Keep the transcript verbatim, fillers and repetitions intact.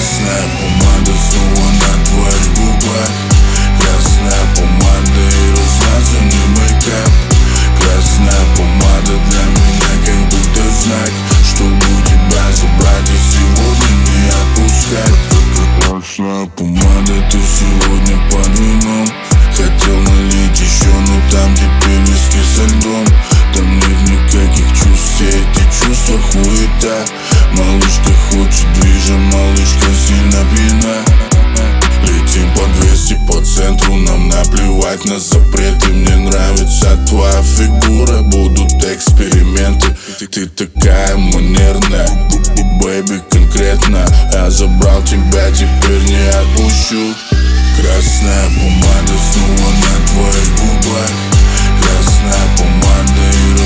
Красная помада снова на твоих губах. Красная помада и размазанный мейкап. Красная помада для меня как будто знак, чтобы тебя забрать и сегодня не отпускать. Красная помада, ты сегодня под вином. Хотел налить еще, но там теперь виски со льдом. Там нет никаких чувств, все эти чувства хуета. Малышка хочет движа, малышка сильно пьяна. Летим по двести по центру, нам наплевать на запреты. Мне нравится твоя фигура, будут эксперименты. Ты, ты такая манерная, бэйби, конкретно. Я забрал тебя, теперь не отпущу. Красная помада снова на твоих губах. Красная помада и